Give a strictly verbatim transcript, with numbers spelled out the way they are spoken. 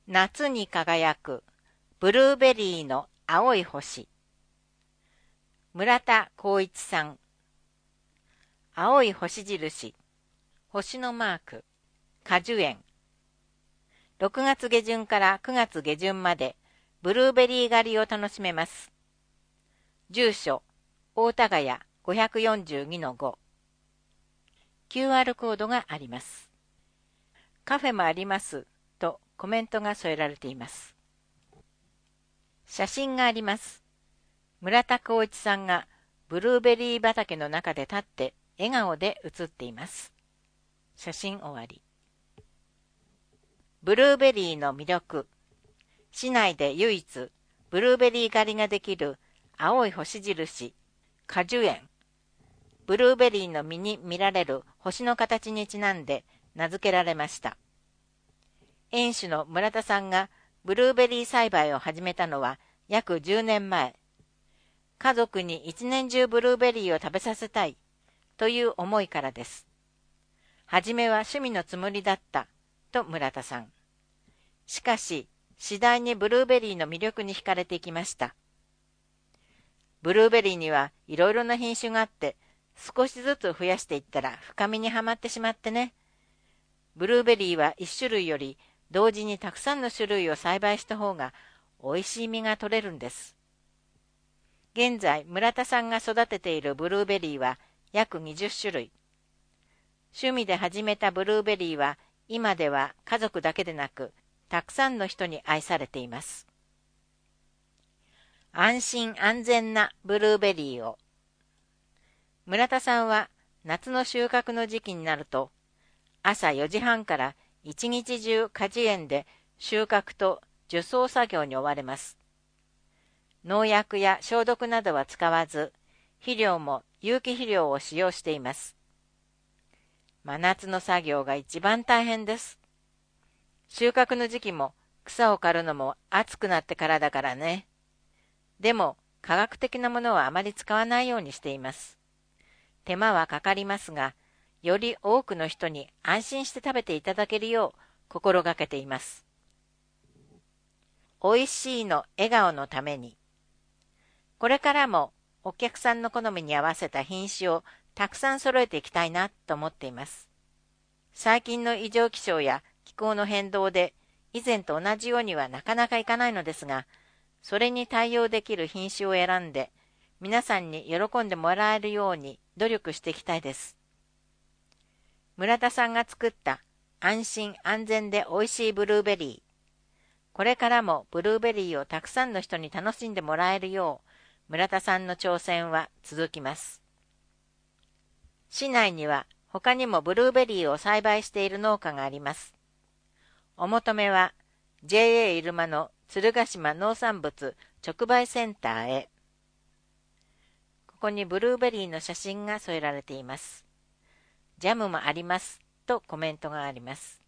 夏に輝くブルーベリーの青い星。村田光一さん。青い星印、星のマーク、果樹園。ろくがつ下旬からくがつ下旬までブルーベリー狩りを楽しめます。住所、大田ヶ谷 ごよんにのご。キューアール コードがあります。カフェもありますとコメントが添えられています。写真があります。村田光一さんがブルーベリー畑の中で立って笑顔で写っています。写真終わり。ブルーベリーの魅力。市内で唯一ブルーベリー狩りができる青い星印、果樹園。ブルーベリーの実に見られる星の形にちなんで名付けられました。園主の村田さんがブルーベリー栽培を始めたのは約じゅうねんまえ。家族に一年中ブルーベリーを食べさせたいという思いからです。はじめは趣味のつもりだったと村田さん。しかし次第にブルーベリーの魅力に惹かれていきました。ブルーベリーにはいろいろな品種があって少しずつ増やしていったら深みにはまってしまってね。ブルーベリーは一種類より同時にたくさんの種類を栽培した方がおいしい実が取れるんです。現在村田さんが育てているブルーベリーは約にじゅっしゅるい。趣味で始めたブルーベリーは今では家族だけでなくたくさんの人に愛されています。安心安全なブルーベリーを。村田さんは夏の収穫の時期になると朝よじはんから一日中果樹園で収穫と除草作業に追われます。農薬や消毒などは使わず、肥料も有機肥料を使用しています。真夏の作業が一番大変です。収穫の時期も草を刈るのも暑くなってからだからね。でも科学的なものはあまり使わないようにしています。手間はかかりますが、より多くの人に安心して食べていただけるよう心がけています。おいしいの笑顔のために。これからもお客さんの好みに合わせた品種をたくさん揃えていきたいなと思っています。最近の異常気象や気候の変動で以前と同じようにはなかなかいかないのですが、それに対応できる品種を選んで皆さんに喜んでもらえるように努力していきたいです。村田さんが作った安心安全でおいしいブルーベリー。これからもブルーベリーをたくさんの人に楽しんでもらえるよう村田さんの挑戦は続きます。市内には他にもブルーベリーを栽培している農家があります。お求めは ジェーエー 入間の鶴ヶ島農産物直売センターへ。ここにブルーベリーの写真が添えられています。ジャムもありますとコメントがあります。